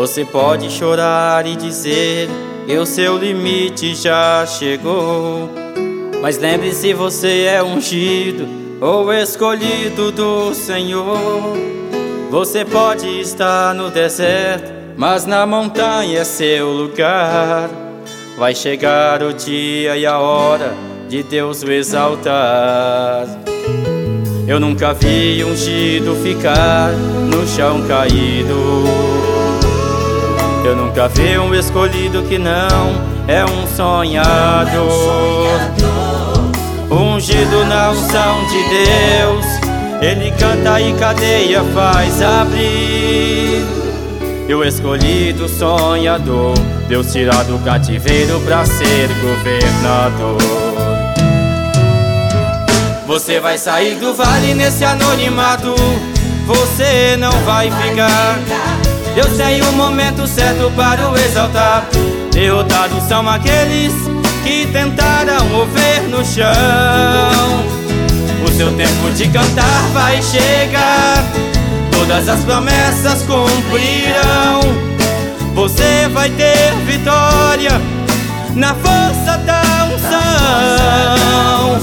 Você pode chorar e dizer que o seu limite já chegou, mas lembre-se, você é ungido ou escolhido do Senhor. Você pode estar no deserto, mas na montanha é seu lugar. Vai chegar o dia e a hora de Deus o exaltar. Eu nunca vi ungido ficar no chão caído. Eu nunca vi um escolhido que não é um sonhador. Ungido na unção de Deus, ele canta e cadeia faz abrir. E o escolhido sonhador, Deus tira do cativeiro pra ser governador. Você vai sair do vale nesse anonimato, você não vai ficar. Deus tem o momento certo para o exaltar. Derrotados são aqueles que tentaram o ver no chão. O seu tempo de cantar vai chegar, todas as promessas cumprirão. Você vai ter vitória na força da unção.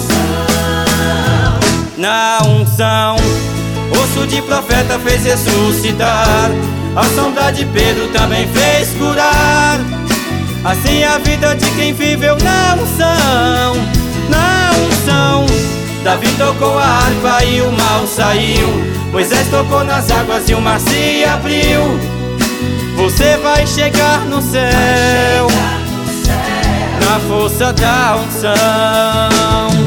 Na unção, osso de profeta fez ressuscitar, a sombra de Pedro também fez curar. Assim a vida de quem viveu na unção. Na unção, Davi tocou a harpa e o mal saiu. Moisés tocou nas águas e o mar se abriu. Você vai chegar no céu, na força da unção.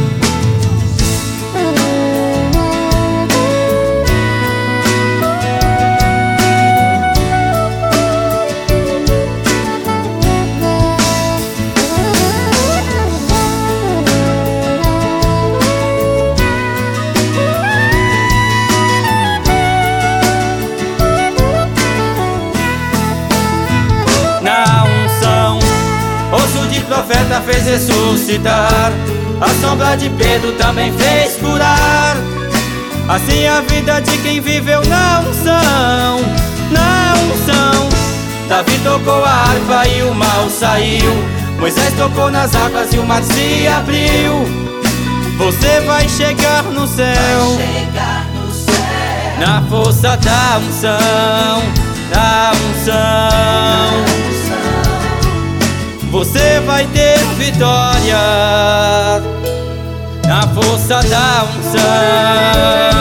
Osso de profeta fez ressuscitar, a sombra de Pedro também fez curar. Assim a vida de quem viveu na unção. Na unção, Davi tocou a harpa e o mal saiu. Moisés tocou nas águas e o mar se abriu. Você vai chegar no céu, na força da unção. Da unção, você vai ter vitória na força da unção.